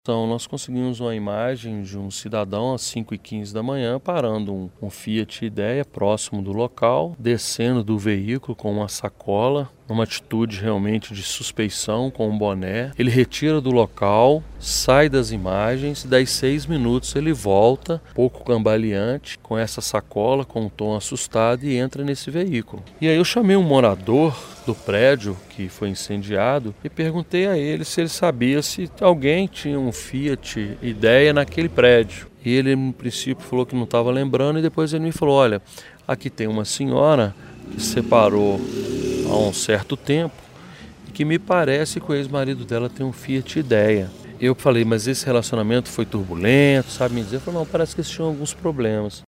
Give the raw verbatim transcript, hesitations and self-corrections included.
Então, nós conseguimos uma imagem de um cidadão às cinco e quinze da manhã parando um, um Fiat Idea próximo do local, descendo do veículo com uma sacola, numa atitude realmente de suspeição, com um boné. Ele retira do local, sai das imagens, e daí seis minutos ele volta, pouco cambaleante, com essa sacola, com um tom assustado, e entra nesse veículo. E aí eu chamei um morador do prédio que foi incendiado e perguntei a ele se ele sabia se alguém tinha um Fiat Idea naquele prédio. E ele, no princípio, falou que não estava lembrando, e depois ele me falou: olha, aqui tem uma senhora que se separou há um certo tempo e que me parece que o ex-marido dela tem um Fiat Idea. Eu falei: mas esse relacionamento foi turbulento, sabe me dizer? Ele falou: não, parece que eles tinham alguns problemas.